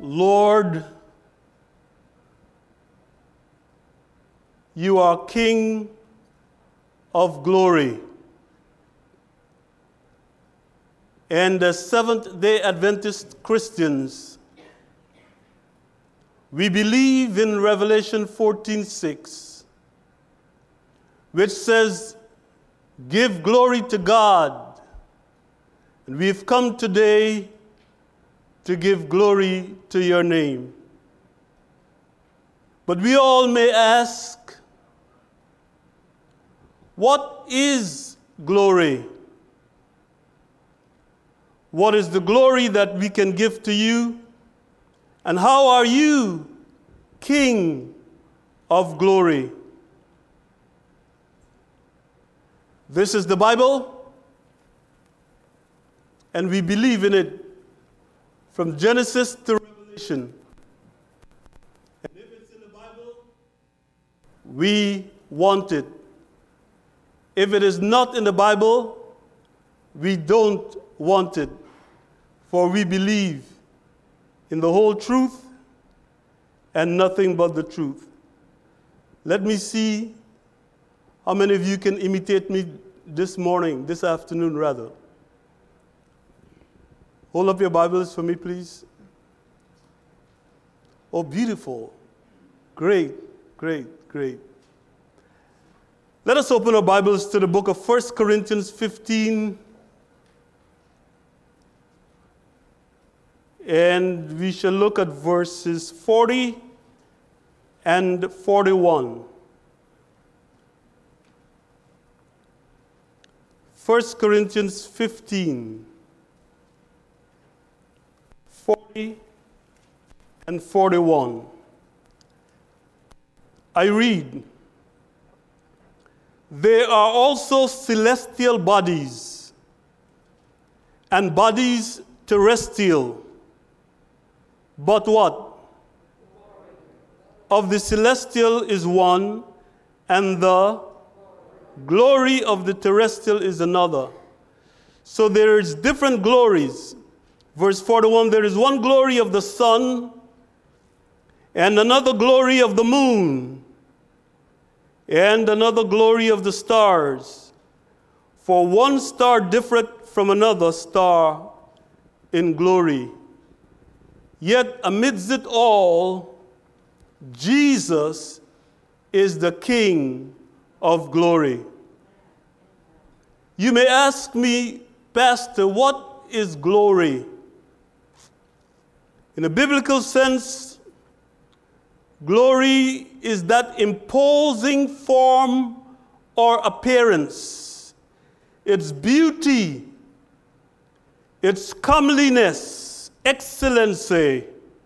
Lord, you are King of glory. And as Seventh-day Adventist Christians, we believe in Revelation 14:6, which says, give glory to God. And we've come today to give glory to your name. But we all may ask, what is glory? What is the glory that we can give to you? And how are you, King of glory? This is the Bible, and we believe in it from Genesis to Revelation. And if it's in the Bible, we want it. If it is not in the Bible, we don't want it, for we believe in the whole truth and nothing but the truth. Let me see how many of you can imitate me this afternoon rather. Hold up your Bibles for me, please. Oh, beautiful. Great, great, great. Let us open our Bibles to the book of 1 Corinthians 15. And we shall look at verses 40 and 41. 1 Corinthians 15, 40 and 41. I read, there are also celestial bodies and bodies terrestrial. But what? Of the celestial is one, and the glory of the terrestrial is another. So there is different glories. Verse 41, there is one glory of the sun, and another glory of the moon, and another glory of the stars. For one star differeth from another star in glory. Yet amidst it all, Jesus is the King of glory. You may ask me, Pastor, what is glory? In a biblical sense, glory is that imposing form or appearance, its beauty, its comeliness, excellency,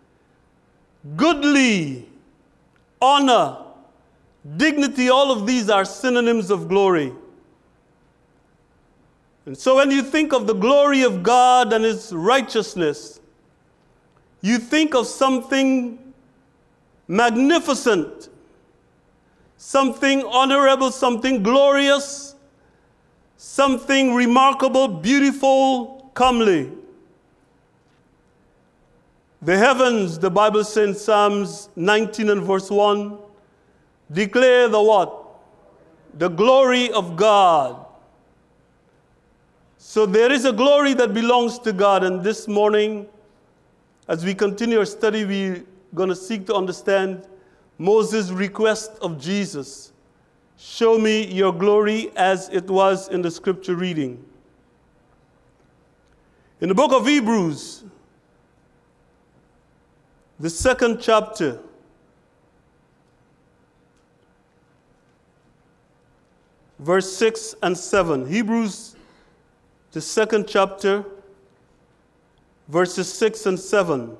goodly, honor, dignity, all of these are synonyms of glory. And so when you think of the glory of God and His righteousness, you think of something magnificent, something honorable, something glorious, something remarkable, beautiful, comely. The heavens, the Bible says in Psalms 19 and verse 1, declare the what? The glory of God. So there is a glory that belongs to God, and this morning, as we continue our study, we're going to seek to understand Moses' request of Jesus. Show me your glory as it was in the scripture reading. In the book of Hebrews, the 2nd chapter, verse 6 and 7. Hebrews, the 2nd chapter, verses 6 and 7.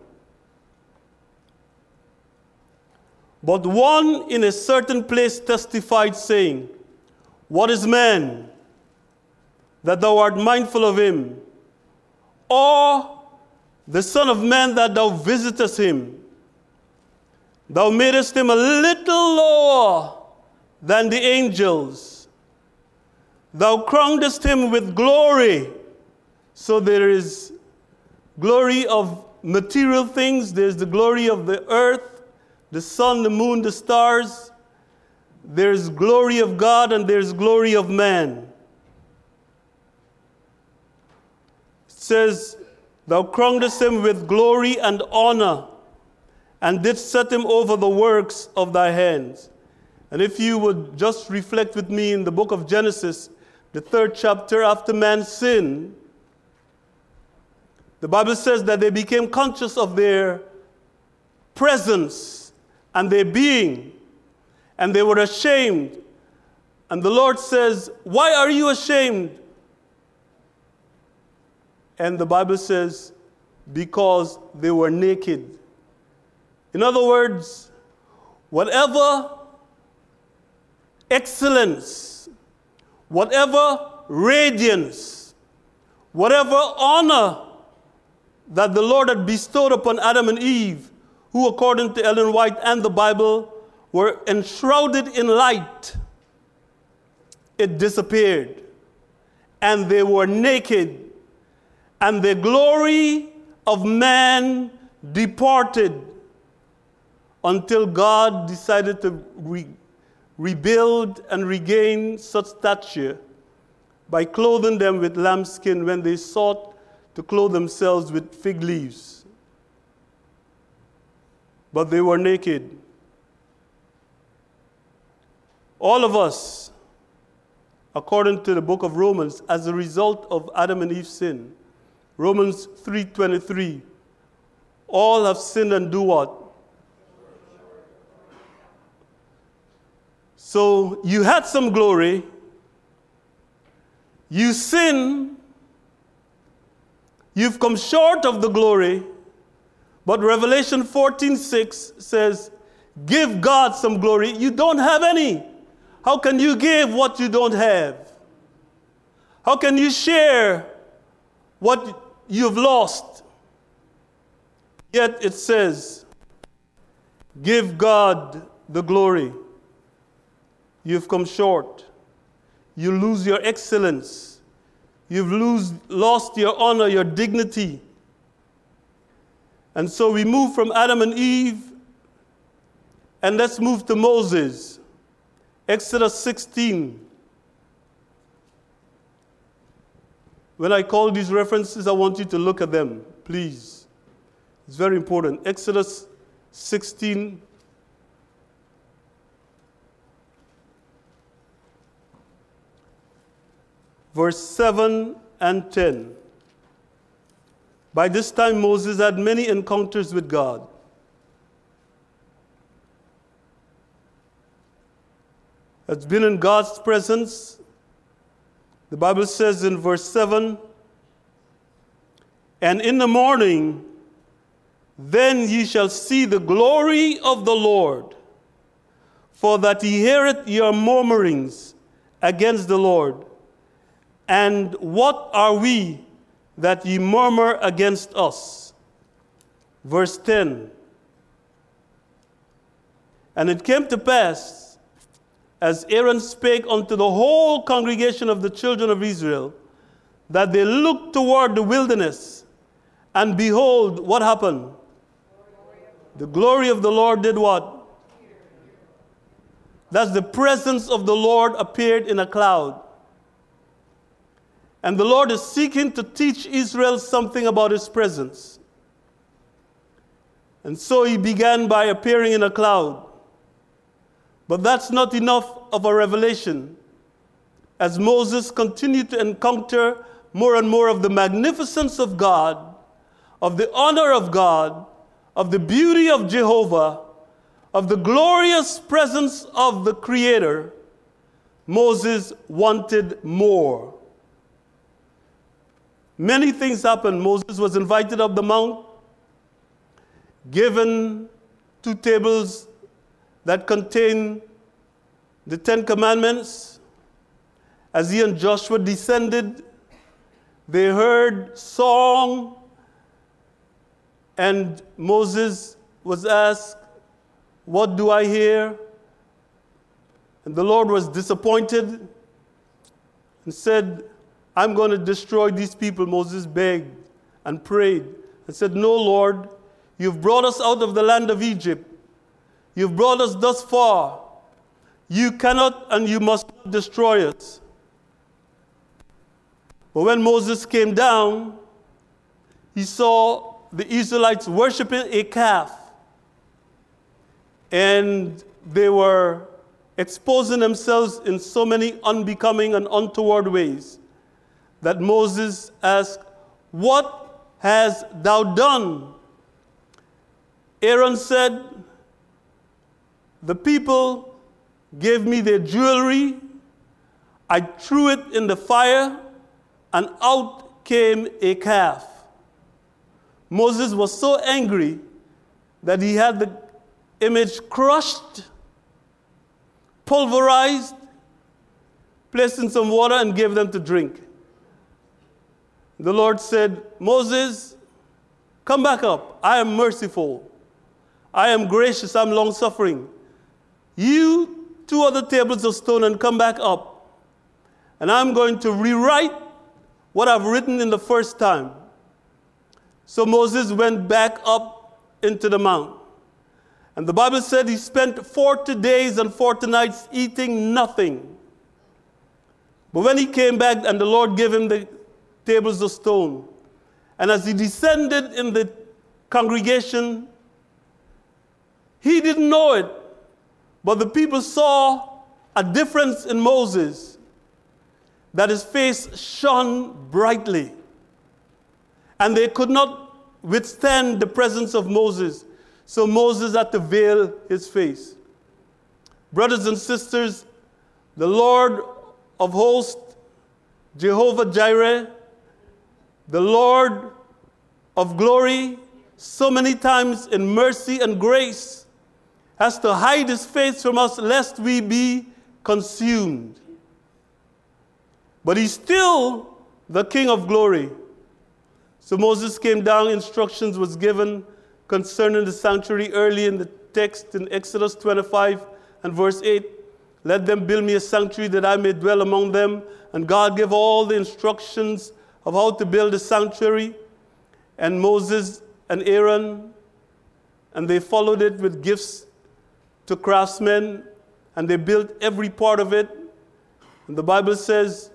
But one in a certain place testified, saying, what is man, that thou art mindful of him? Or the Son of Man, that thou visitest him? Thou madest him a little lower than the angels. Thou crownedest him with glory. So there is glory of material things. There's the glory of the earth, the sun, the moon, the stars. There's glory of God and there's glory of man. It says, thou crownedest him with glory and honor, and didst set him over the works of thy hands. And if you would just reflect with me in the book of Genesis, the 3rd chapter, after man sinned, the Bible says that they became conscious of their presence and their being, and they were ashamed. And the Lord says, why are you ashamed? And the Bible says, because they were naked. In other words, whatever excellence, whatever radiance, whatever honor that the Lord had bestowed upon Adam and Eve, who according to Ellen White and the Bible were enshrouded in light, it disappeared. And they were naked. And the glory of man departed until God decided to rebuild and regain such stature by clothing them with lambskin when they sought to clothe themselves with fig leaves. But they were naked. All of us, according to the book of Romans, as a result of Adam and Eve's sin, Romans 3:23, all have sinned and do what? So you had some glory, you sin, you've come short of the glory, but Revelation 14:6 says, give God some glory. You don't have any. How can you give what you don't have? How can you share what you've lost? Yet it says, give God the glory. You've come short. You lose your excellence. You've lost your honor, your dignity. And so we move from Adam and Eve, and let's move to Moses. Exodus 16. When I call these references, I want you to look at them, please. It's very important. Exodus 16. Verse 7 and 10. By this time, Moses had many encounters with God. Has been in God's presence. The Bible says in verse 7, and in the morning, then ye shall see the glory of the Lord, for that he heareth your murmurings against the Lord. And what are we that ye murmur against us? Verse 10. And it came to pass, as Aaron spake unto the whole congregation of the children of Israel, that they looked toward the wilderness, and behold, what happened? The glory of the Lord did what? That's the presence of the Lord appeared in a cloud. And the Lord is seeking to teach Israel something about his presence. And so he began by appearing in a cloud. But that's not enough of a revelation. As Moses continued to encounter more and more of the magnificence of God, of the honor of God, of the beauty of Jehovah, of the glorious presence of the Creator, Moses wanted more. Many things happened. Moses was invited up the mount, given 2 tables that contain the 10 Commandments. As he and Joshua descended, they heard song, and Moses was asked, what do I hear? And the Lord was disappointed and said, I'm going to destroy these people. Moses begged and prayed, and said, "No, Lord, you've brought us out of the land of Egypt. You've brought us thus far. You cannot and you must not destroy us." But when Moses came down, he saw the Israelites worshiping a calf. And they were exposing themselves in so many unbecoming and untoward ways that Moses asked, "What hast thou done?" Aaron said, "The people gave me their jewelry. I threw it in the fire, and out came a calf." Moses was so angry that he had the image crushed, pulverized, placed in some water, and gave them to drink. The Lord said, "Moses, come back up. I am merciful. I am gracious. I'm long-suffering. You 2 other tables of stone and come back up. And I'm going to rewrite what I've written in the first time." So Moses went back up into the mount. And the Bible said he spent 40 days and 40 nights eating nothing. But when he came back and the Lord gave him the tables of stone, and as he descended in the congregation, he didn't know it, but the people saw a difference in Moses, that his face shone brightly. And they could not withstand the presence of Moses. So Moses had to veil his face. Brothers and sisters, the Lord of hosts, Jehovah Jireh, the Lord of glory, so many times in mercy and grace, has to hide his face from us lest we be consumed. But he's still the King of glory. So Moses came down, instructions was given concerning the sanctuary early in the text in Exodus 25 and verse 8. "Let them build me a sanctuary that I may dwell among them." And God gave all the instructions of how to build a sanctuary. And Moses and Aaron, and they followed it with gifts to craftsmen, and they built every part of it. And the Bible says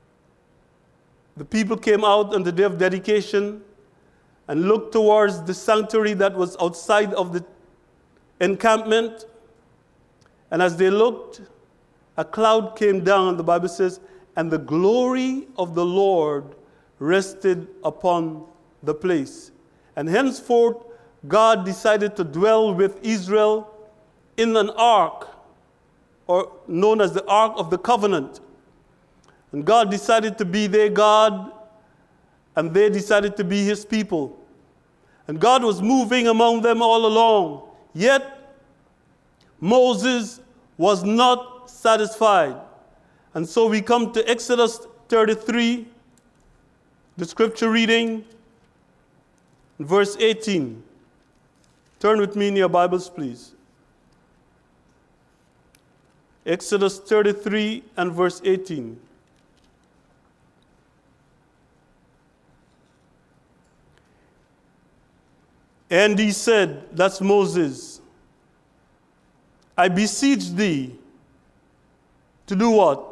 the people came out on the day of dedication and looked towards the sanctuary that was outside of the encampment. And as they looked, a cloud came down, the Bible says, and the glory of the Lord rested upon the place. And henceforth, God decided to dwell with Israel in an ark, or known as the Ark of the Covenant. And God decided to be their God, and they decided to be his people. And God was moving among them all along. Yet, Moses was not satisfied. And so we come to Exodus 33, the scripture reading, verse 18. Turn with me in your Bibles, please. Exodus 33 and verse 18. And he said, that's Moses, "I beseech thee to do what?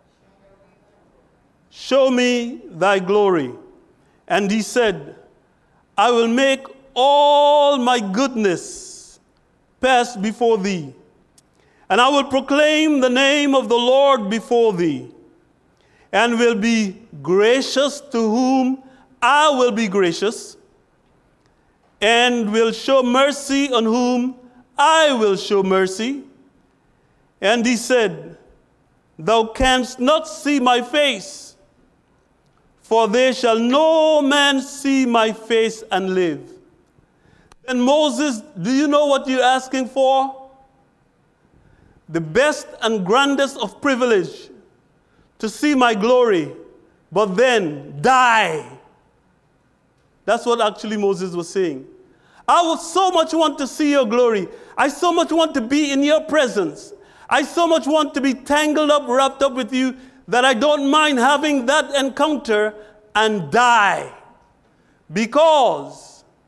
Show me thy glory." And he said, "I will make all my goodness pass before thee, and I will proclaim the name of the Lord before thee, and will be gracious to whom I will be gracious, and will show mercy on whom I will show mercy." And he said, "Thou canst not see my face, for there shall no man see my face and live." Then Moses, do you know what you're asking for? The best and grandest of privilege, to see my glory, but then die. That's what actually Moses was saying. I would so much want to see your glory. I so much want to be in your presence. I so much want to be tangled up, wrapped up with you, that I don't mind having that encounter and die. Because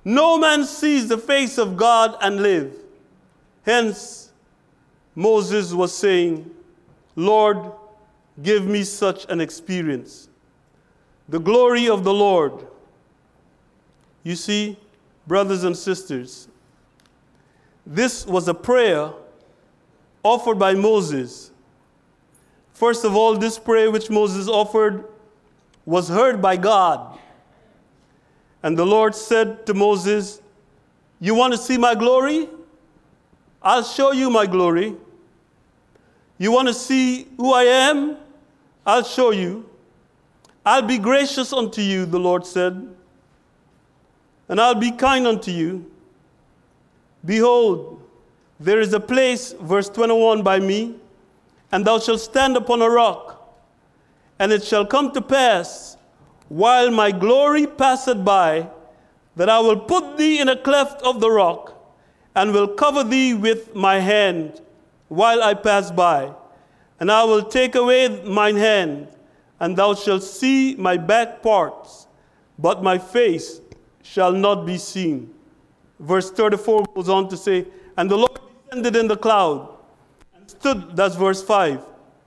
No man sees the face of God and live. Hence, Moses was saying, Lord, give me such an experience. The glory of the Lord. You see, brothers and sisters, this was a prayer offered by Moses. First of all, this prayer which Moses offered was heard by God. And the Lord said to Moses, you want to see my glory? I'll show you my glory. You want to see who I am? I'll show you. I'll be gracious unto you, the Lord said, and I'll be kind unto you. Behold, there is a place, verse 21, by me, and thou shalt stand upon a rock. And it shall come to pass, while my glory passeth by, that I will put thee in a cleft of the rock, and will cover thee with my hand while I pass by. And I will take away mine hand, and thou shalt see my back parts, but my face shall not be seen. Verse 34 goes on to say, and the Lord descended in the cloud, and stood, that's verse 5,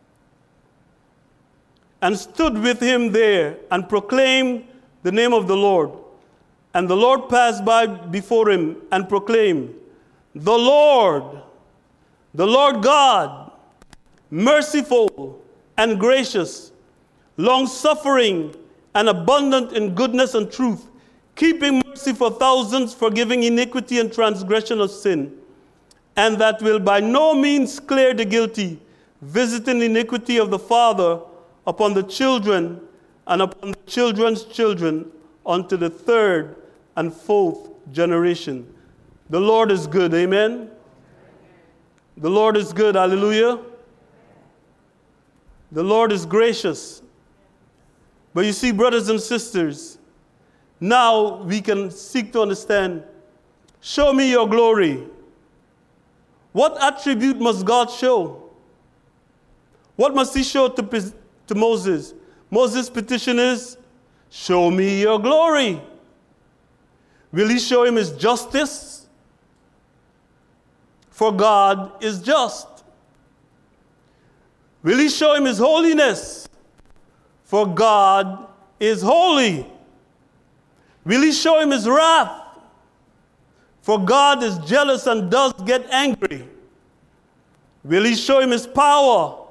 and stood with him there, and proclaimed the name of the Lord. And the Lord passed by before him, and proclaimed, the Lord God, merciful and gracious, long-suffering and abundant in goodness and truth, keeping mercy for thousands, forgiving iniquity and transgression of sin, and that will by no means clear the guilty, visiting iniquity of the father upon the children and upon the children's children unto the third and fourth generation. The Lord is good, amen? The Lord is good, hallelujah. The Lord is gracious. But you see, brothers and sisters, now we can seek to understand, show me your glory. What attribute must God show? What must he show to Moses? Moses' petition is, show me your glory. Will he show him his justice? For God is just. Will he show him his holiness? For God is holy. Will he show him his wrath? For God is jealous and does get angry. Will he show him his power?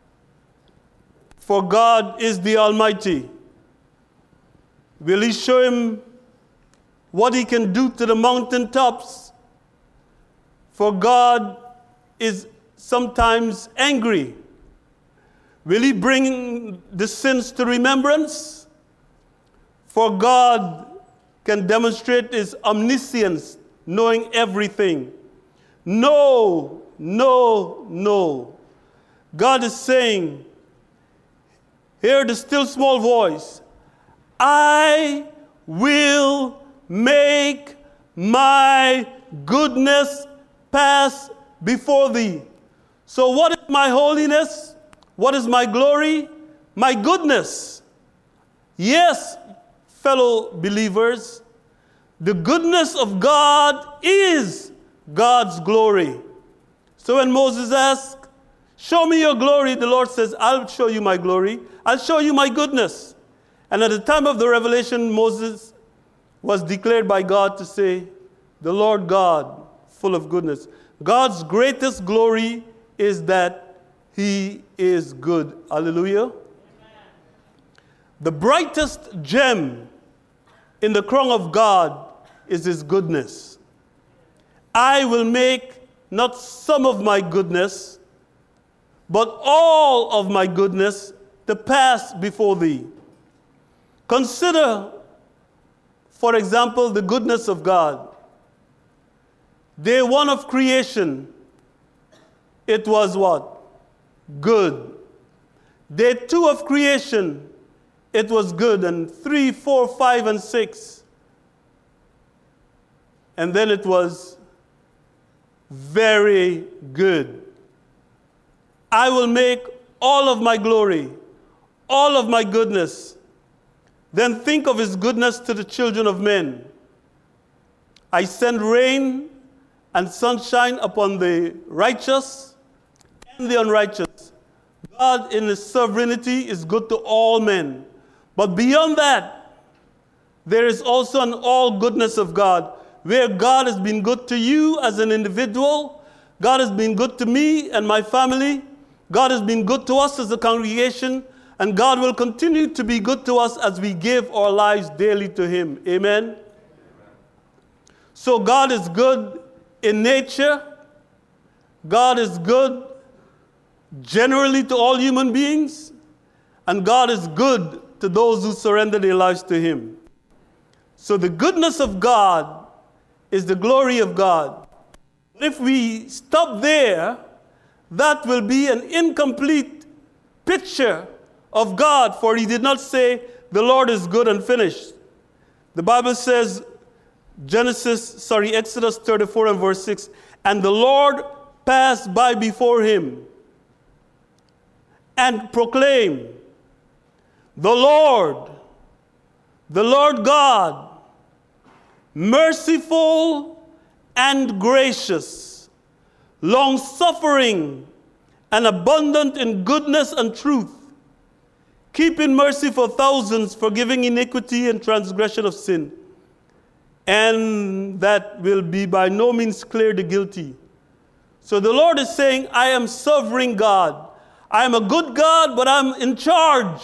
For God is the Almighty. Will he show him what he can do to the mountaintops? For God is sometimes angry. Will he bring the sins to remembrance? For God can demonstrate his omniscience, knowing everything. No, no, no. God is saying, hear the still small voice, I will make my goodness pass before thee. So what is my holiness? What is my glory? My goodness. Yes, fellow believers, the goodness of God is God's glory. So when Moses asked, show me your glory, the Lord says, I'll show you my glory. I'll show you my goodness. And at the time of the revelation, Moses was declared by God to say, the Lord God, full of goodness. God's greatest glory is that he is good. Hallelujah. Amen. The brightest gem in the crown of God is his goodness. I will make not some of my goodness, but all of my goodness to pass before thee. Consider, for example, the goodness of God. Day one of creation, it was what? Good. Day two of creation, it was good. And 3, 4, 5, and 6. And then it was very good. I will make all of my glory, all of my goodness. Then think of his goodness to the children of men. I send rain and sunshine upon the righteous and the unrighteous. God in his sovereignty is good to all men. But beyond that, there is also an all goodness of God, where God has been good to you as an individual. God has been good to me and my family. God has been good to us as a congregation. And God will continue to be good to us as we give our lives daily to him. Amen? So God is good in nature. God is good generally to all human beings. And God is good to those who surrender their lives to him. So the goodness of God is the glory of God. But if we stop there, that will be an incomplete picture of God, for he did not say, the Lord is good and finished. The Bible says, Exodus 34 and verse 6, and the Lord passed by before him and proclaimed, the Lord God, merciful and gracious, long-suffering and abundant in goodness and truth, keeping mercy for thousands, forgiving iniquity and transgression of sin, and that will be by no means clear the guilty. So the Lord is saying, I am sovereign God. I am a good God, but I'm in charge.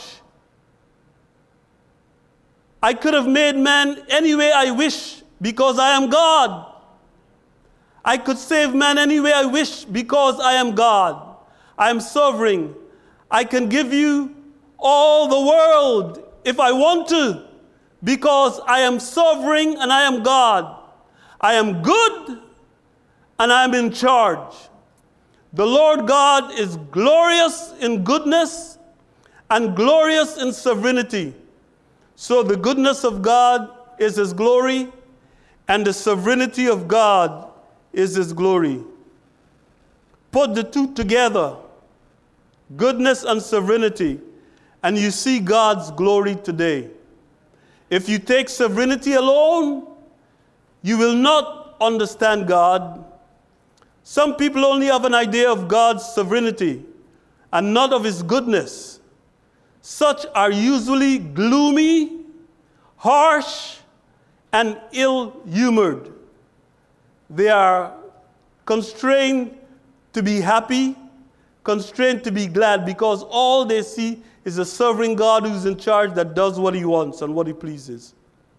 I could have made man any way I wish because I am God. I could save man any way I wish because I am God. I am sovereign. I can give you all the world if I want to because I am sovereign and I am God. I am good and I am in charge. The Lord God is glorious in goodness and glorious in sovereignty. So the goodness of God is his glory, and the sovereignty of God is his glory. Put the two together, goodness and sovereignty, and you see God's glory today. If you take sovereignty alone, you will not understand God. Some people only have an idea of God's sovereignty and not of his goodness. Such are usually gloomy, harsh, and ill-humored. They are constrained to be happy, constrained to be glad, because all they see is a sovereign God who's in charge that does what he wants and what he pleases.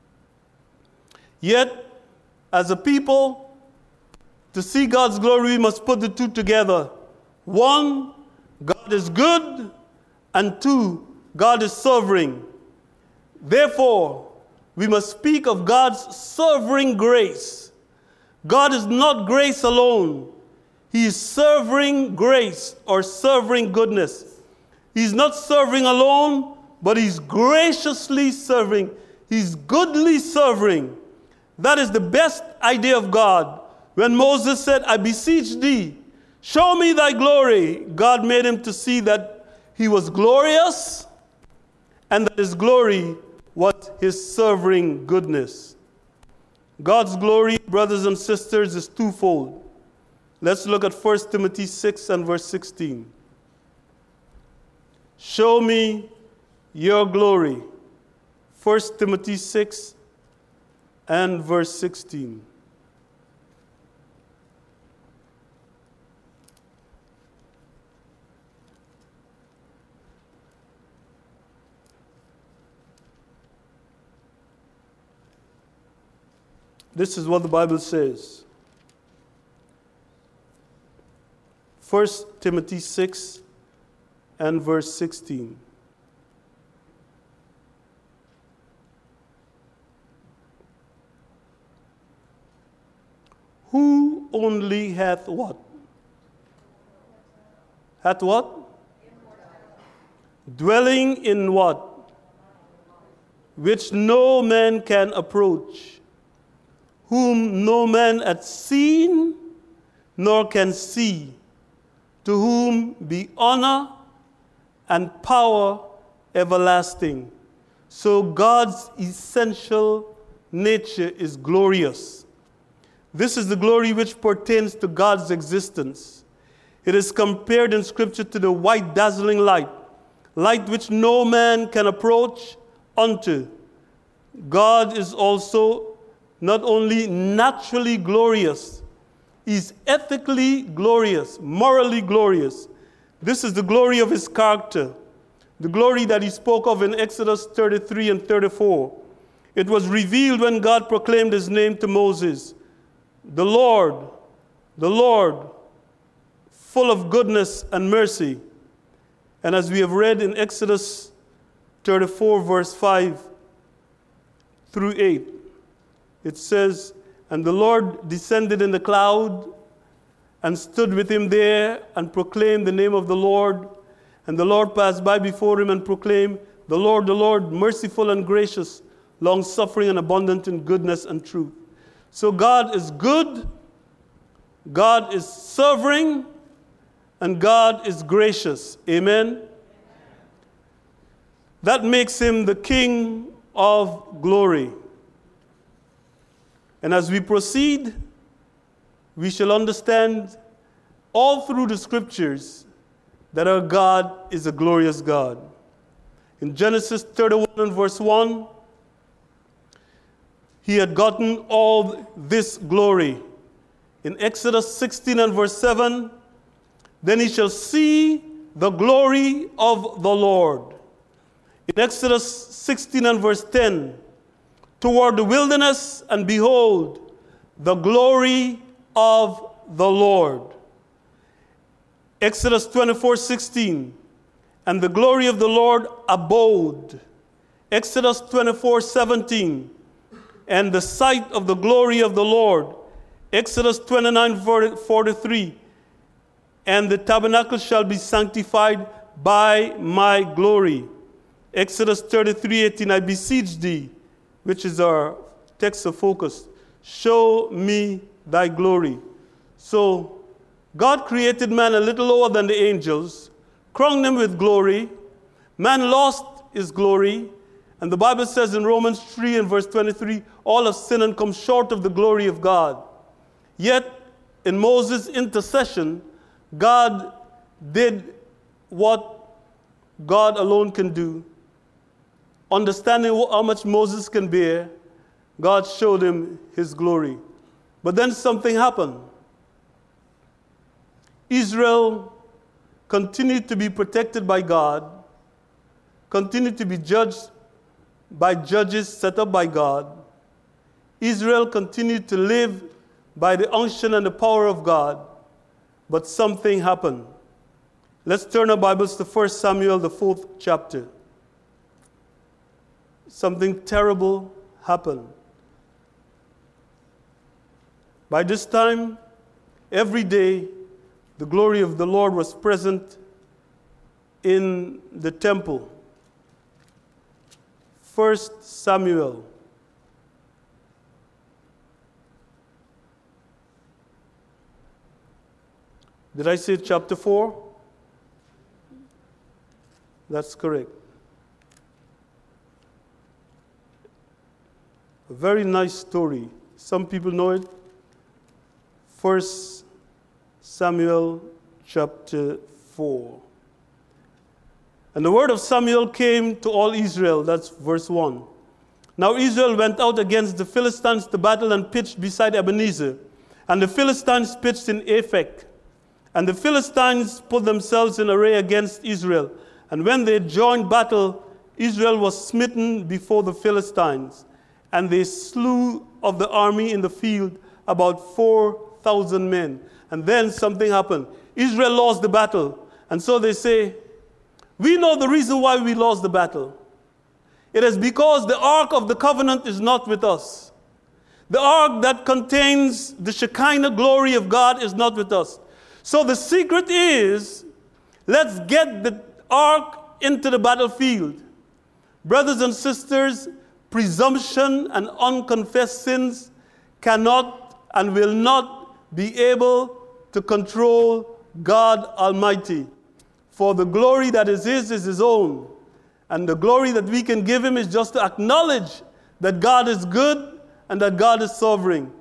Yet, as a people, to see God's glory, we must put the two together. One, God is good, and two, God is sovereign. Therefore, we must speak of God's sovereign grace. God is not grace alone. He is sovereign grace or sovereign goodness. He's not serving alone, but he's graciously serving. He's goodly serving. That is the best idea of God. When Moses said, I beseech thee, show me thy glory, God made him to see that he was glorious and that his glory was his sovereign goodness. God's glory, brothers and sisters, is twofold. Let's look at 1 Timothy 6 and verse 16. Show me your glory. 1 Timothy 6 and verse 16. This is what the Bible says. 1 Timothy 6 and verse 16. Who only hath what? Hath what? Dwelling in what? Which no man can approach. Whom no man hath seen, nor can see, to whom be honor and power everlasting. So God's essential nature is glorious. This is the glory which pertains to God's existence. It is compared in Scripture to the white dazzling light, light which no man can approach unto. God is also not only naturally glorious, He's ethically glorious, morally glorious. This is the glory of His character, the glory that He spoke of in Exodus 33 and 34. It was revealed when God proclaimed His name to Moses. The Lord, full of goodness and mercy. And as we have read in Exodus 34, verse 5 through 8, it says, "And the Lord descended in the cloud and stood with him there and proclaimed the name of the Lord. And the Lord passed by before him and proclaimed, the Lord, merciful and gracious, long-suffering and abundant in goodness and truth." So God is good, God is sovereign, and God is gracious. Amen? That makes Him the King of glory. And as we proceed, we shall understand all through the Scriptures that our God is a glorious God. In Genesis 31 and verse 1, He had gotten all this glory. In Exodus 16 and verse 7, "Then he shall see the glory of the Lord." In Exodus 16 and verse 10, "Toward the wilderness, and behold, the glory of the Lord." Exodus 24:16, "And the glory of the Lord abode." Exodus 24:17, "And the sight of the glory of the Lord." Exodus 29:43, "And the tabernacle shall be sanctified by my glory." Exodus 33:18, "I beseech thee," which is our text of focus, "show me thy glory." So God created man a little lower than the angels, crowned him with glory. Man lost his glory. And the Bible says in Romans 3 and verse 23, all have sinned and come short of the glory of God. Yet, in Moses' intercession, God did what God alone can do. Understanding how much Moses can bear, God showed him His glory. But then something happened. Israel continued to be protected by God, continued to be judged by judges set up by God. Israel continued to live by the unction and the power of God, but something happened. Let's turn our Bibles to 1 Samuel, the 4th chapter. Something terrible happened. By this time, every day, the glory of the Lord was present in the temple. 1 Samuel. Did I say chapter 4? That's correct. A very nice story. Some people know it. 1 Samuel chapter 4. "And the word of Samuel came to all Israel," that's verse 1. "Now Israel went out against the Philistines to battle and pitched beside Ebenezer. And the Philistines pitched in Aphek. And the Philistines put themselves in array against Israel. And when they joined battle, Israel was smitten before the Philistines. And they slew of the army in the field about 4,000 men." And then something happened. Israel lost the battle. And so they say, "We know the reason why we lost the battle. It is because the Ark of the Covenant is not with us. The Ark that contains the Shekinah glory of God is not with us. So the secret is, let's get the Ark into the battlefield." Brothers and sisters, presumption and unconfessed sins cannot and will not be able to control God Almighty. For the glory that is His own. And the glory that we can give Him is just to acknowledge that God is good and that God is sovereign.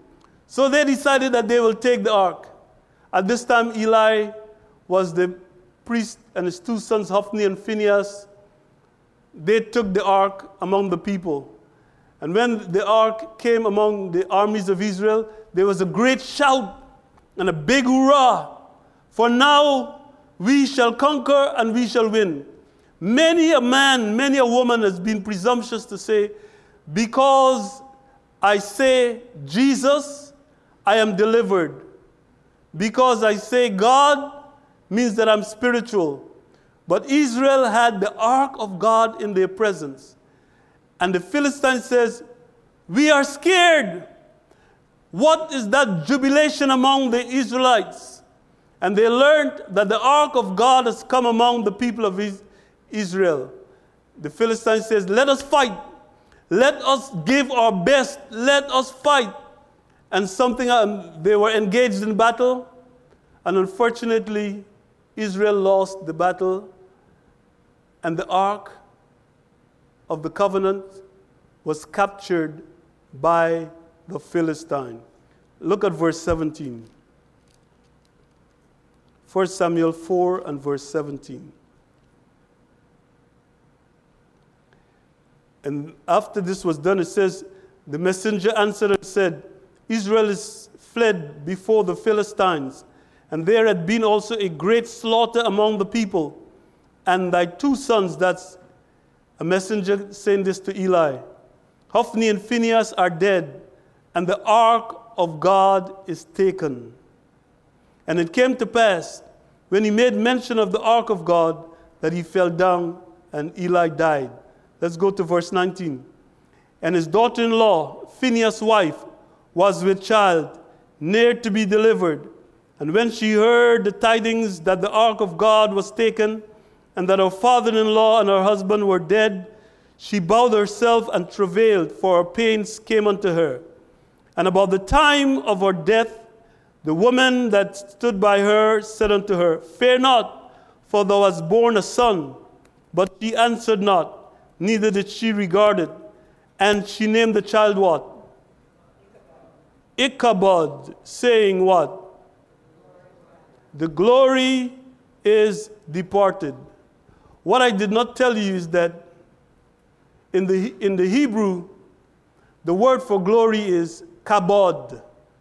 So they decided that they will take the ark. At this time, Eli was the priest, and his two sons, Hophni and Phinehas, they took the ark among the people. And when the ark came among the armies of Israel, there was a great shout and a big hurrah. For now we shall conquer and we shall win. Many a man, many a woman has been presumptuous to say, because I say Jesus, I am delivered. Because I say God means that I'm spiritual. But Israel had the ark of God in their presence. And the Philistine says, we are scared. What is that jubilation among the Israelites? And they learned that the ark of God has come among the people of Israel. The Philistine says, let us fight. Let us give our best. Let us fight. And they were engaged in battle. And unfortunately, Israel lost the battle. And the ark of the covenant was captured by the Philistine. Look at verse 17. 1 Samuel 4 and verse 17. And after this was done, it says, the messenger answered and said, Israel is fled before the Philistines, and there had been also a great slaughter among the people. And thy two sons, that's a messenger saying this to Eli, Hophni and Phinehas are dead, and the ark of God is taken. And it came to pass, when he made mention of the ark of God, that he fell down, and Eli died. Let's go to verse 19. And his daughter-in-law, Phinehas' wife, was with child, near to be delivered. And when she heard the tidings that the ark of God was taken, and that her father-in-law and her husband were dead, she bowed herself and travailed, for her pains came unto her. And about the time of her death, the woman that stood by her said unto her, fear not, for thou hast borne a son. But she answered not, neither did she regard it. And she named the child what? Ichabod, saying what? The glory is departed. What I did not tell you is that in the Hebrew, the word for glory is kabod.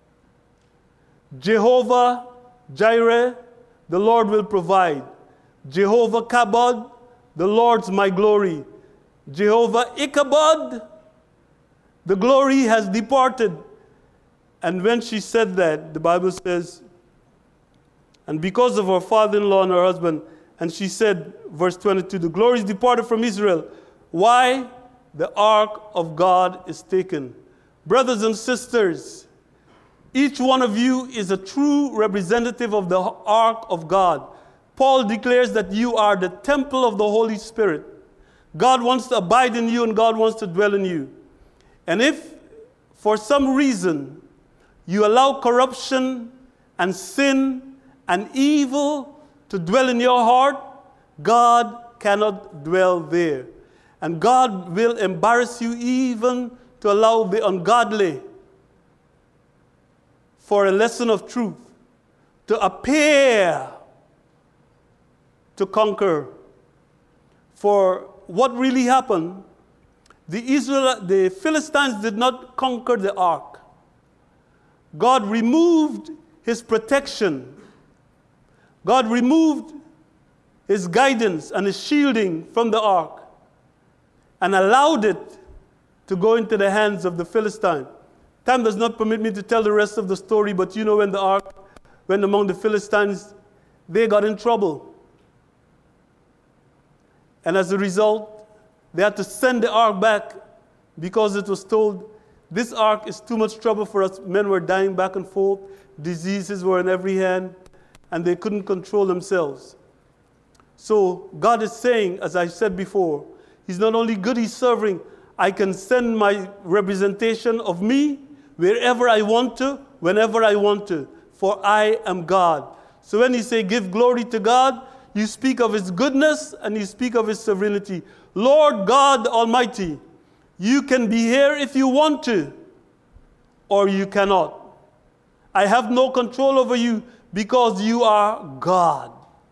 Jehovah Jireh, the Lord will provide. Jehovah Kabod, the Lord's my glory. Jehovah Ichabod, the glory has departed. And when she said that, the Bible says, and because of her father-in-law and her husband, and she said, verse 22, the glory is departed from Israel. Why? The ark of God is taken. Brothers and sisters, each one of you is a true representative of the ark of God. Paul declares that you are the temple of the Holy Spirit. God wants to abide in you and God wants to dwell in you. And if for some reason you allow corruption and sin and evil to dwell in your heart, God cannot dwell there. And God will embarrass you even to allow the ungodly, for a lesson of truth, to appear to conquer. For what really happened, the Philistines did not conquer the ark. God removed his protection. God removed his guidance and his shielding from the ark and allowed it to go into the hands of the Philistine. Time does not permit me to tell the rest of the story, but you know when the ark went among the Philistines, they got in trouble. And as a result, they had to send the ark back because it was told, this ark is too much trouble for us. Men were dying back and forth. Diseases were in every hand, and they couldn't control themselves. So God is saying, as I said before, he's not only good, he's serving. I can send my representation of me wherever I want to, whenever I want to, for I am God. So when you say give glory to God, you speak of his goodness and you speak of his sovereignty. Lord God Almighty, you can be here if you want to, or you cannot. I have no control over you because you are God.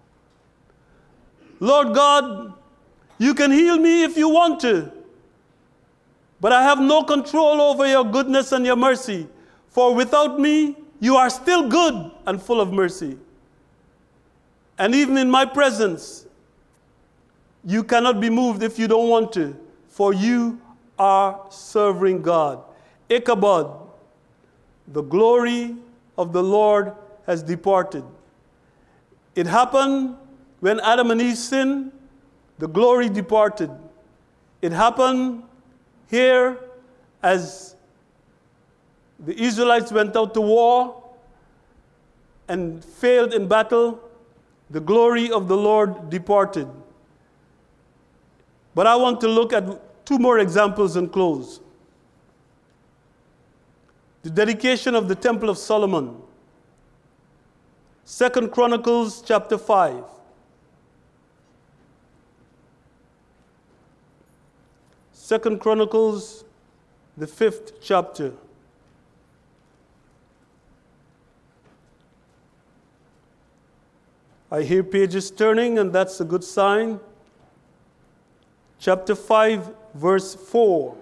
Lord God, you can heal me if you want to, but I have no control over your goodness and your mercy, for without me, you are still good and full of mercy. And even in my presence, you cannot be moved if you don't want to, for you are serving God. Ichabod, the glory of the Lord has departed. It happened when Adam and Eve sinned, the glory departed. It happened here as the Israelites went out to war and failed in battle, the glory of the Lord departed. But I want to look at two more examples and close. The dedication of the Temple of Solomon. 2 Chronicles chapter 5. 2 Chronicles, the 5th chapter. I hear pages turning, and that's a good sign. Chapter 5, verse 4.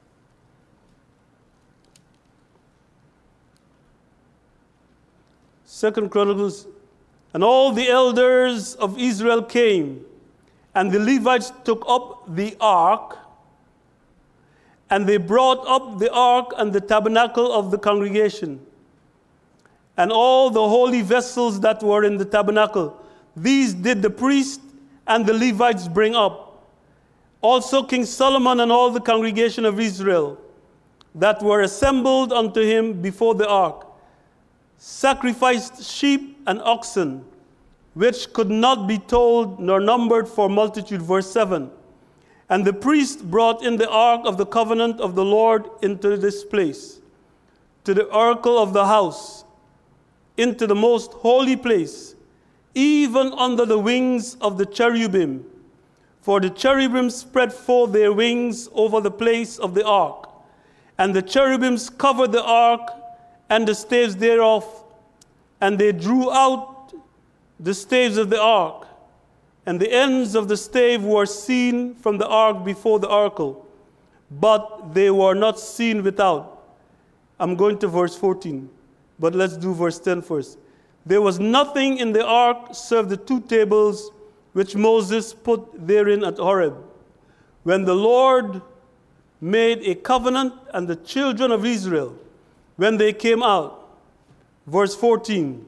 Second Chronicles, and all the elders of Israel came, and the Levites took up the ark, and they brought up the ark and the tabernacle of the congregation, and all the holy vessels that were in the tabernacle. These did the priest and the Levites bring up. Also King Solomon and all the congregation of Israel that were assembled unto him before the ark sacrificed sheep and oxen, which could not be told nor numbered for multitude. Verse 7. And the priest brought in the ark of the covenant of the Lord into this place, to the oracle of the house, into the most holy place, even under the wings of the cherubim. For the cherubim spread forth their wings over the place of the ark, and the cherubims covered the ark and the staves thereof, and they drew out the staves of the ark, and the ends of the stave were seen from the ark before the oracle, but they were not seen without. I'm going to verse 14, but let's do verse 10 first. There was nothing in the ark save the two tables which Moses put therein at Horeb, when the Lord made a covenant and the children of Israel, when they came out. Verse 14.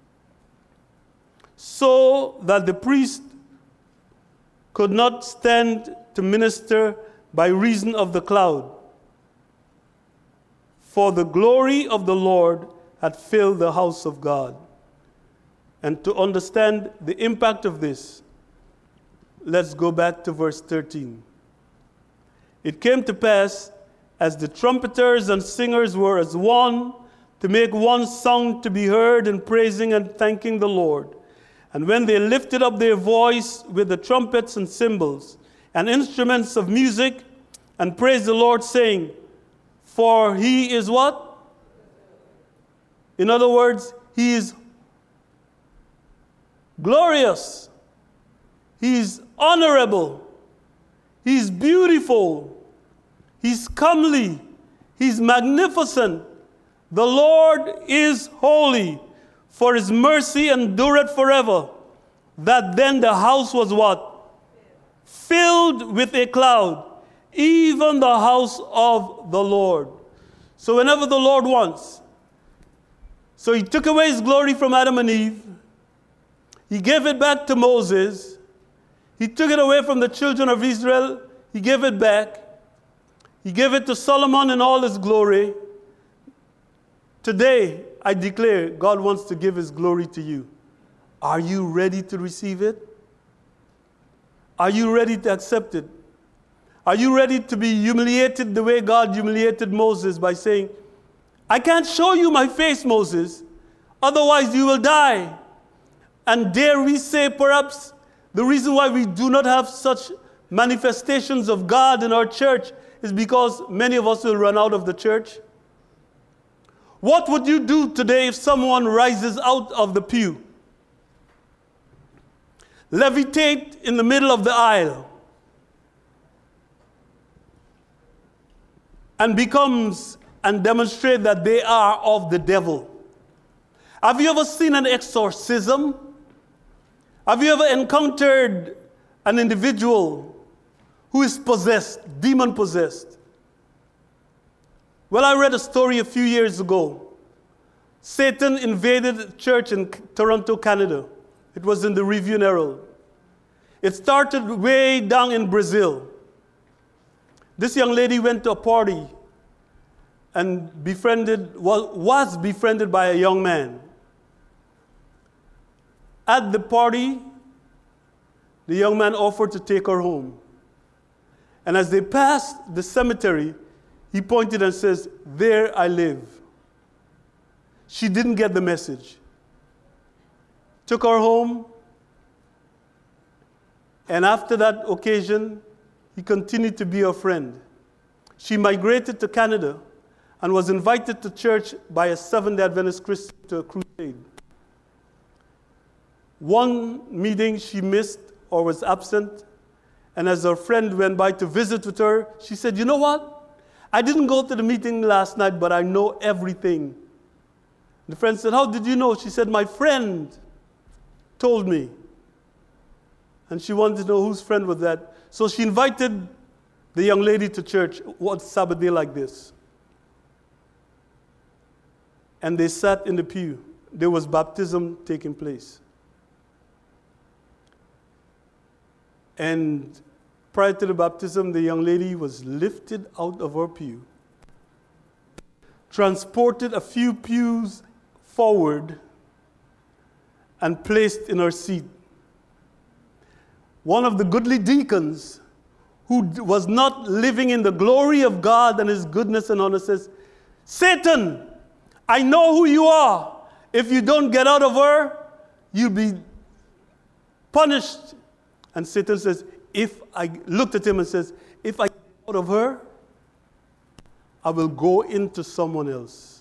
So that the priest could not stand to minister by reason of the cloud, for the glory of the Lord had filled the house of God. And to understand the impact of this, let's go back to verse 13. It came to pass, as the trumpeters and singers were as one, to make one song to be heard in praising and thanking the Lord. And when they lifted up their voice with the trumpets and cymbals and instruments of music, and praised the Lord, saying, for he is what? In other words, he is glorious. He is honorable. He is beautiful. He's comely. He's magnificent. The Lord is holy, for his mercy endureth forever. That then the house was what? Filled with a cloud, even the house of the Lord. So whenever the Lord wants. So he took away his glory from Adam and Eve. He gave it back to Moses. He took it away from the children of Israel. He gave it back. He gave it to Solomon in all his glory. Today, I declare God wants to give his glory to you. Are you ready to receive it? Are you ready to accept it? Are you ready to be humiliated the way God humiliated Moses by saying, I can't show you my face, Moses, otherwise you will die. And dare we say perhaps the reason why we do not have such manifestations of God in our church is because many of us will run out of the church. What would you do today if someone rises out of the pew, levitate in the middle of the aisle, and becomes and demonstrate that they are of the devil? Have you ever seen an exorcism? Have you ever encountered an individual who is possessed, demon-possessed? Well, I read a story a few years ago. Satan invaded a church in Toronto, Canada. It was in the Review and Herald. It started way down in Brazil. This young lady went to a party and was befriended by a young man. At the party, the young man offered to take her home. And as they passed the cemetery, he pointed and says, "There I live." She didn't get the message. Took her home. And after that occasion, he continued to be her friend. She migrated to Canada and was invited to church by a Seventh-day Adventist Christian to a crusade. One meeting she missed or was absent, and as her friend went by to visit with her, she said, "You know what? I didn't go to the meeting last night, but I know everything." The friend said, "How did you know?" She said, "My friend told me." And she wanted to know whose friend was that. So she invited the young lady to church one Sabbath day like this. And they sat in the pew. There was baptism taking place. And prior to the baptism, the young lady was lifted out of her pew, transported a few pews forward, and placed in her seat. One of the goodly deacons, who was not living in the glory of God and his goodness and honor, says, "Satan, I know who you are. If you don't get out of her, you'll be punished." And Satan says, looked at him and says, "If I get out of her, I will go into someone else."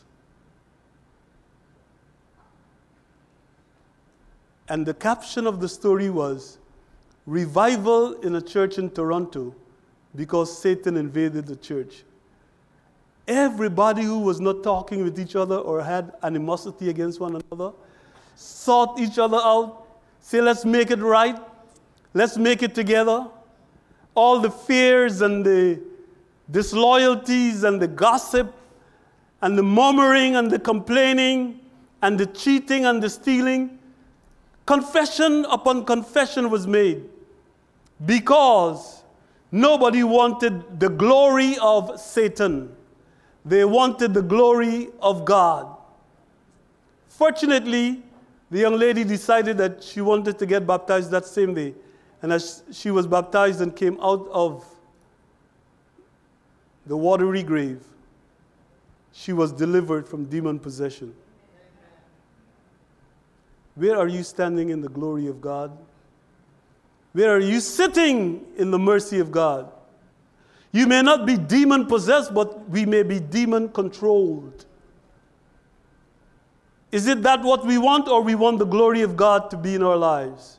And the caption of the story was, "Revival in a church in Toronto because Satan invaded the church." Everybody who was not talking with each other or had animosity against one another sought each other out, say, "Let's make it right. Let's make it together." All the fears and the disloyalties and the gossip and the murmuring and the complaining and the cheating and the stealing, confession upon confession was made because nobody wanted the glory of Satan. They wanted the glory of God. Fortunately, the young lady decided that she wanted to get baptized that same day. And as she was baptized and came out of the watery grave, she was delivered from demon possession. Where are you standing in the glory of God? Where are you sitting in the mercy of God? You may not be demon possessed, but we may be demon controlled. Is it that what we want, or we want the glory of God to be in our lives?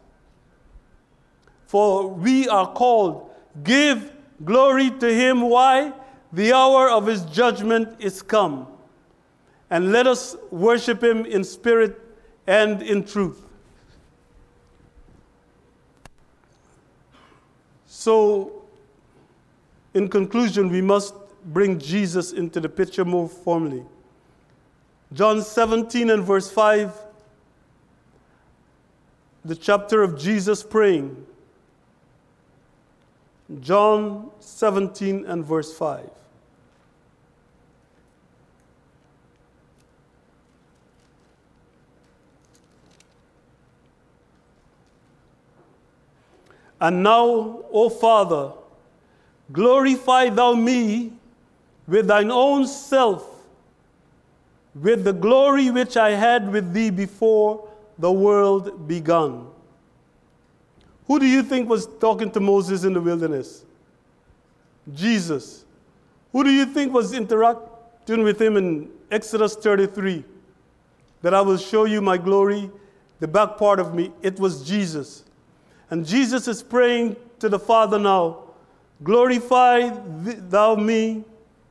For we are called, give glory to him. Why? The hour of his judgment is come. And let us worship him in spirit and in truth. So, in conclusion, we must bring Jesus into the picture more formally. John 17 and verse 5, the chapter of Jesus praying. John 17 and verse 5. And now, O Father, glorify thou me with thine own self, with the glory which I had with thee before the world began. Who do you think was talking to Moses in the wilderness? Jesus. Who do you think was Turn with him in Exodus 33, that I will show you my glory, the back part of me. It was Jesus. And Jesus is praying to the Father now, glorify thou me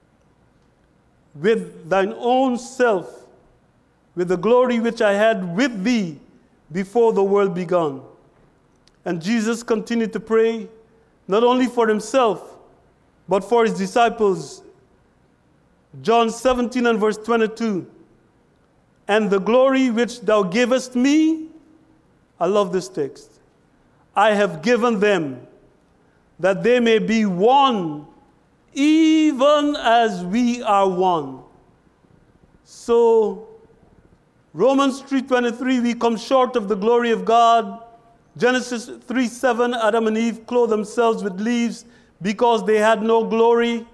with thine own self, with the glory which I had with thee before the world began. And Jesus continued to pray, not only for himself, but for his disciples. John 17 and verse 22. And the glory which thou gavest me, I love this text, I have given them, that they may be one, even as we are one. So, Romans 3:23, we come short of the glory of God. Genesis 3:7, Adam and Eve clothed themselves with leaves because they had no glory.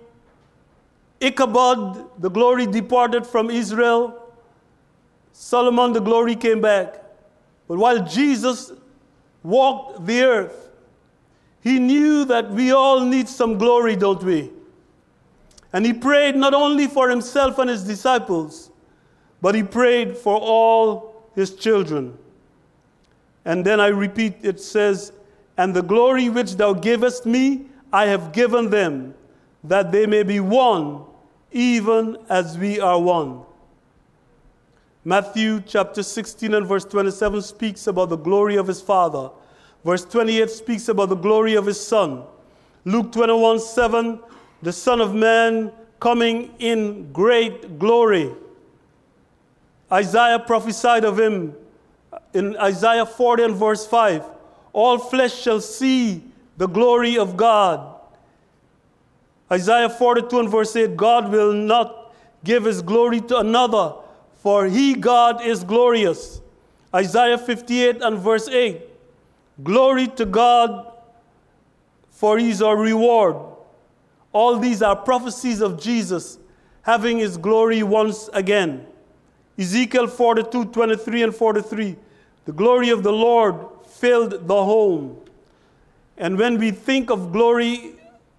Ichabod, the glory departed from Israel. Solomon, the glory came back. But while Jesus walked the earth, he knew that we all need some glory, don't we? And he prayed not only for himself and his disciples, but he prayed for all his children. And then I repeat, it says, and the glory which thou gavest me, I have given them, that they may be one, even as we are one. Matthew chapter 16 and verse 27 speaks about the glory of his Father. Verse 28 speaks about the glory of his Son. Luke 21:7, the Son of Man coming in great glory. Isaiah prophesied of him in Isaiah 40 and verse 5. All flesh shall see the glory of God. Isaiah 42 and verse 8, God will not give his glory to another, for he, God, is glorious. Isaiah 58 and verse 8, glory to God, for he is our reward. All these are prophecies of Jesus having his glory once again. Ezekiel 42:23 and 43, the glory of the Lord filled the home. And when we think of glory,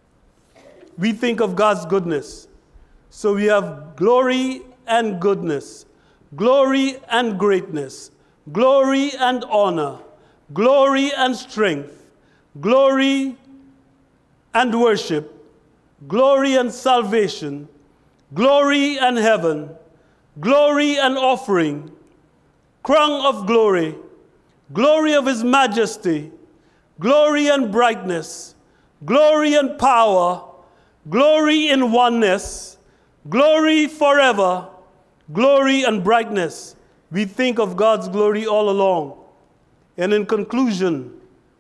we think of God's goodness. So we have glory and goodness, glory and greatness, glory and honor, glory and strength, glory and worship, glory and salvation, glory and heaven, glory and offering, crown of glory, glory of his majesty, glory and brightness, glory and power, glory in oneness, glory forever, glory and brightness. We think of God's glory all along. And in conclusion,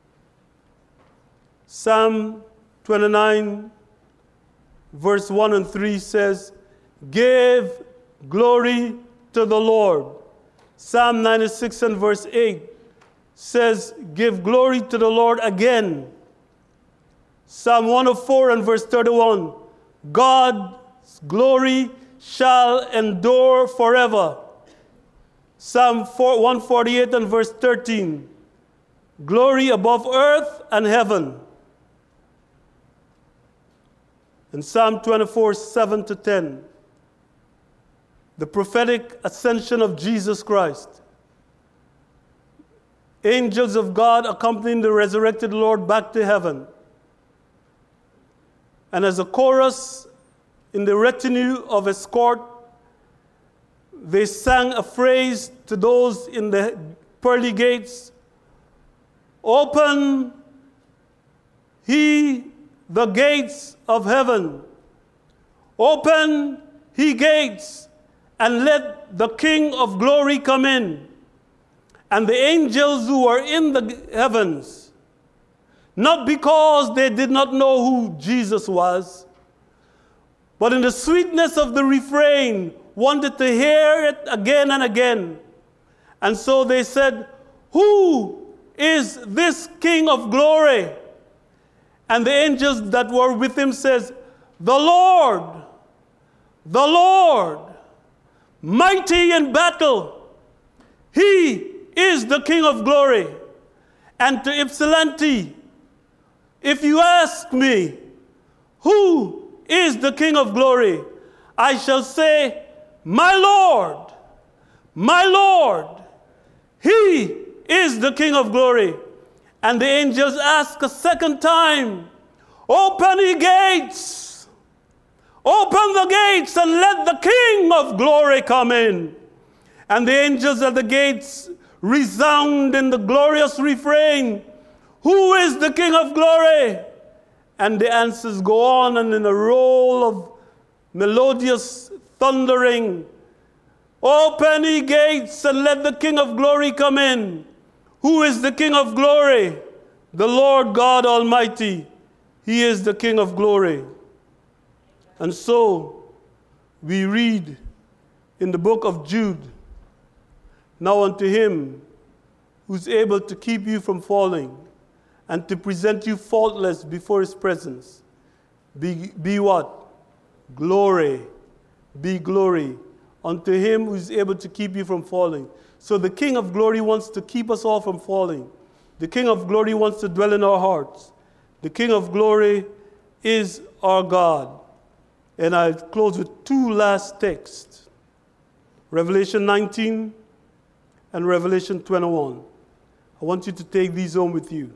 Psalm 29, verse 1 and 3 says, give glory to the Lord. Psalm 96 and verse 8 says, give glory to the Lord again. Psalm 104 and verse 31, God's glory shall endure forever. Psalm 148 and verse 13, glory above earth and heaven. And Psalm 24, 7 to 10, the prophetic ascension of Jesus Christ. Angels of God accompanying the resurrected Lord back to heaven. And as a chorus in the retinue of escort, they sang a phrase to those in the pearly gates, open he the gates of heaven. Open he gates, and let the King of glory come in. And the angels who were in the heavens, not because they did not know who Jesus was, but in the sweetness of the refrain, wanted to hear it again and again. And so they said, who is this King of glory? And the angels that were with him says, the Lord, mighty in battle. He is the King of glory. And to Ypsilanti, if you ask me, who is the King of glory? I shall say, my Lord, my Lord, he is the King of glory. And the angels ask a second time, open ye gates, open the gates and let the King of glory come in. And the angels at the gates resound in the glorious refrain, who is the King of glory? And the answers go on, and in a roll of melodious thundering, open ye gates and let the King of glory come in. Who is the King of glory? The Lord God Almighty. He is the King of glory. And so we read in the book of Jude, now unto him who's able to keep you from falling and to present you faultless before his presence. Be what? Glory. Be glory unto him who is able to keep you from falling. So the King of glory wants to keep us all from falling. The King of glory wants to dwell in our hearts. The King of glory is our God. And I'll close with two last texts. Revelation 19 and Revelation 21. I want you to take these home with you.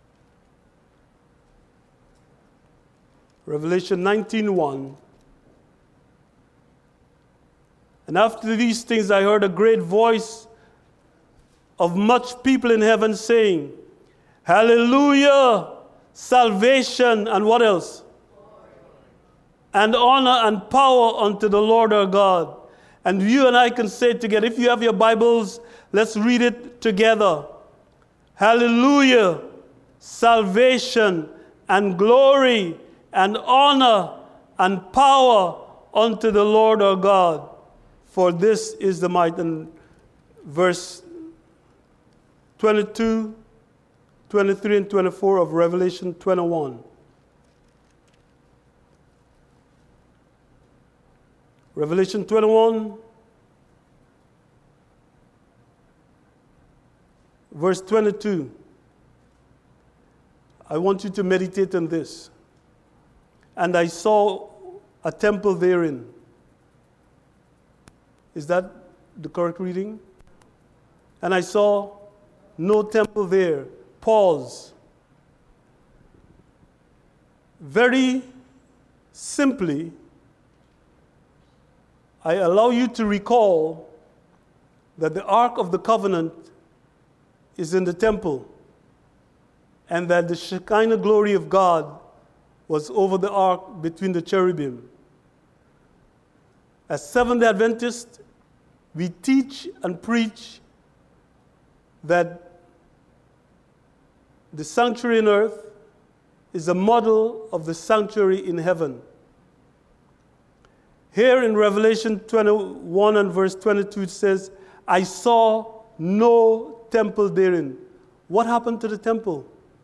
Revelation 19:1. And after these things I heard a great voice of much people in heaven saying, Hallelujah, salvation, and what else? And honor and power unto the Lord our God. And you and I can say together, if you have your Bibles, let's read it together. Hallelujah, salvation and glory and honor and power unto the Lord our God. For this is the might. And verse 22, 23, and 24 of Revelation 21. Revelation 21, verse 22. I want you to meditate on this. And I saw a temple therein. Is that the correct reading? And I saw no temple there. Pause. Very simply, I allow you to recall that the Ark of the Covenant is in the temple, and that the Shekinah glory of God was over the ark between the cherubim. As Seventh-day Adventists, we teach and preach that the sanctuary on earth is a model of the sanctuary in heaven. Here in Revelation 21 and verse 22, it says, I saw no temple therein. What happened to the temple?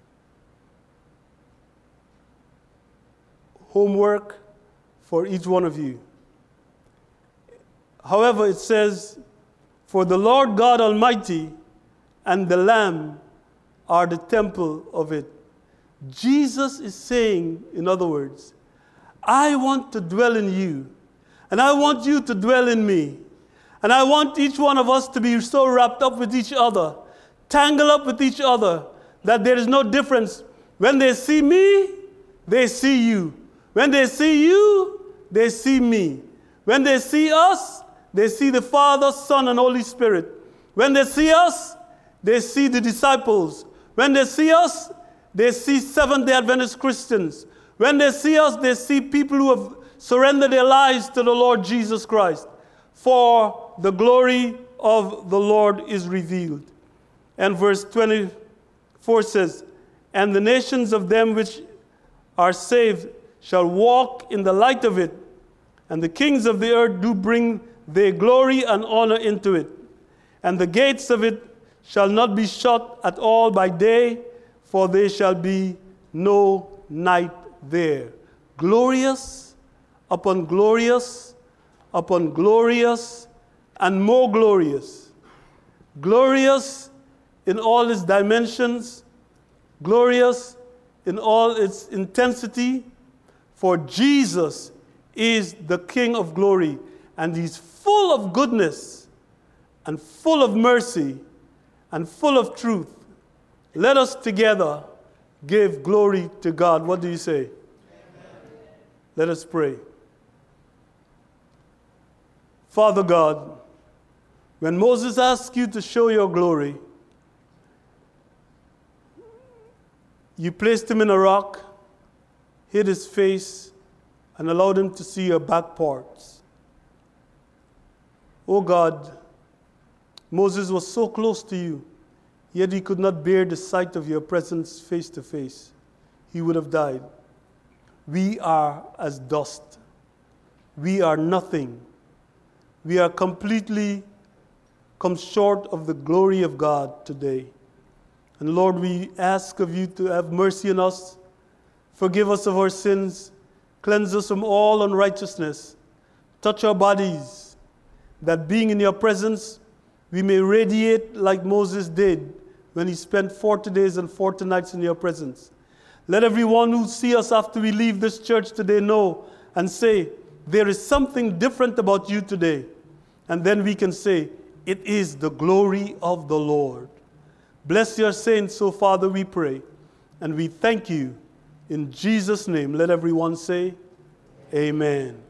Homework for each one of you. However, it says, for the Lord God Almighty and the Lamb are the temple of it. Jesus is saying, in other words, I want to dwell in you, and I want you to dwell in me. And I want each one of us to be so wrapped up with each other, tangled up with each other, that there is no difference. When they see me, they see you. When they see you, they see me. When they see us, they see the Father, Son, and Holy Spirit. When they see us, they see the disciples. When they see us, they see Seventh-day Adventist Christians. When they see us, they see people who have surrendered their lives to the Lord Jesus Christ. For the glory of the Lord is revealed. And verse 24 says, and the nations of them which are saved shall walk in the light of it, and the kings of the earth do bring their glory and honor into it. And the gates of it shall not be shut at all by day, for there shall be no night there. Glorious upon glorious upon glorious and more glorious. Glorious in all its dimensions, glorious in all its intensity, for Jesus is the King of glory, and he's full of goodness and full of mercy and full of truth. Let us together give glory to God. What do you say? Amen. Let us pray. Father God, when Moses asked you to show your glory, you placed him in a rock, hid his face, and allowed him to see your back parts. Oh God, Moses was so close to you, yet he could not bear the sight of your presence face to face. He would have died. We are as dust. We are nothing. We are completely come short of the glory of God today. And Lord, we ask of you to have mercy on us, forgive us of our sins, cleanse us from all unrighteousness, touch our bodies, that being in your presence, we may radiate like Moses did when he spent 40 days and 40 nights in your presence. Let everyone who see us after we leave this church today know and say, there is something different about you today. And then we can say, it is the glory of the Lord. Bless your saints, so Father, we pray. And we thank you. In Jesus' name, let everyone say, Amen.